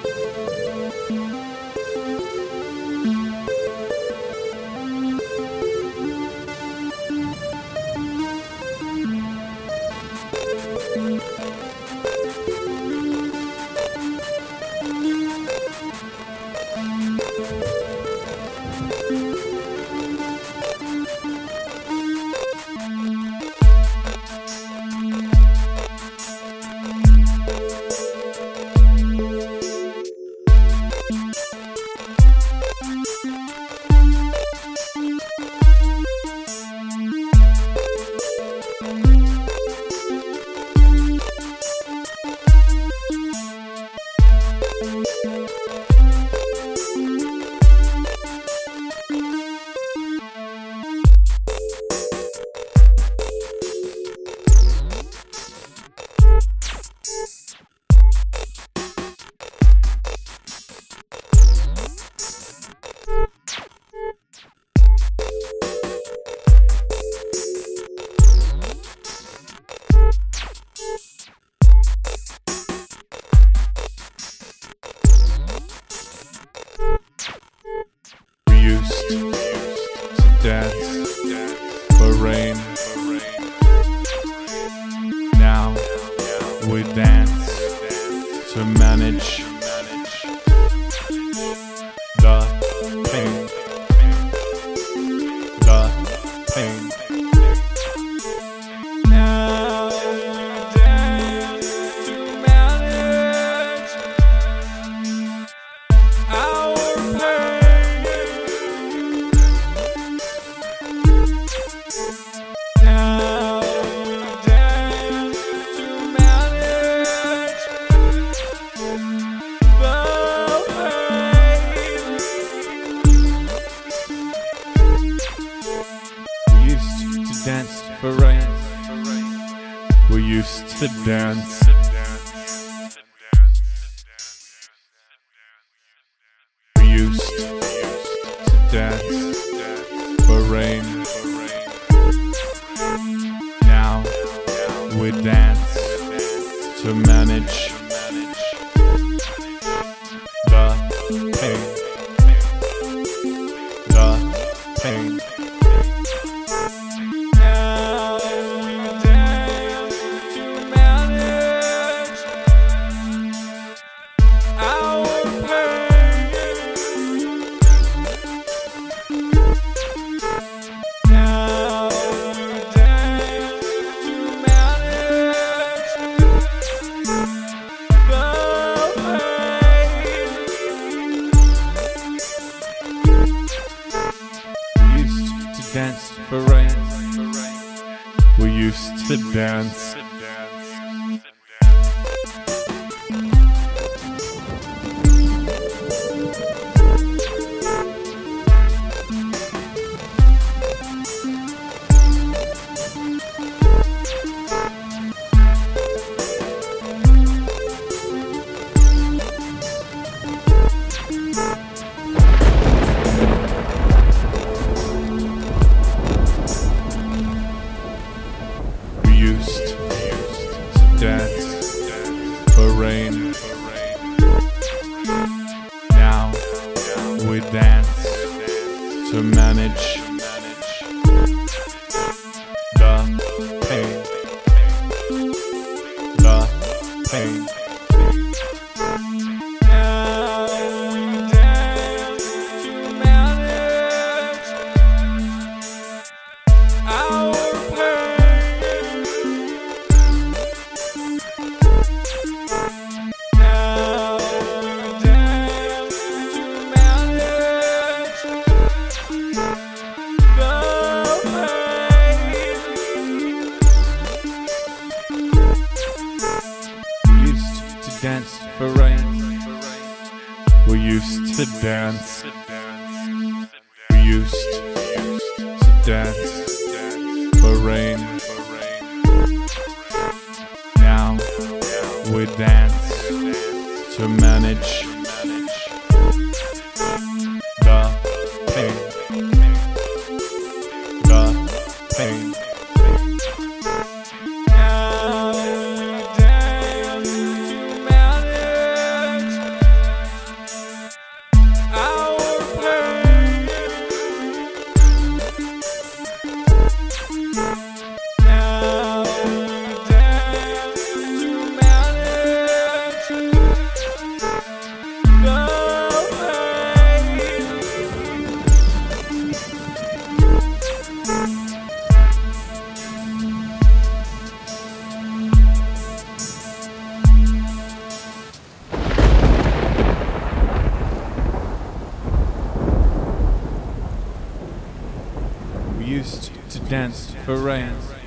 dance for rain. Now we dance to manage the pain. The pain. Now we dance to manage our pain. Now we dance to manage the pain. We used to dance for rain. We used to dance. We used to dance for rain. Now we dance to manage the pain. The pain. Now we dance to manage our pain. Now we dance to manage the pain. We used to dance for rain. We used to dance. We used to dance for rain. Now we dance to manage the pain. The pain. Now we dance to manage our pain. Now we dance to manage the pain. We used to dance for rain. We used to dance. We used to dance for rain. Now we dance to manage the pain. The pain. Now we dance to manage used to dance for rain.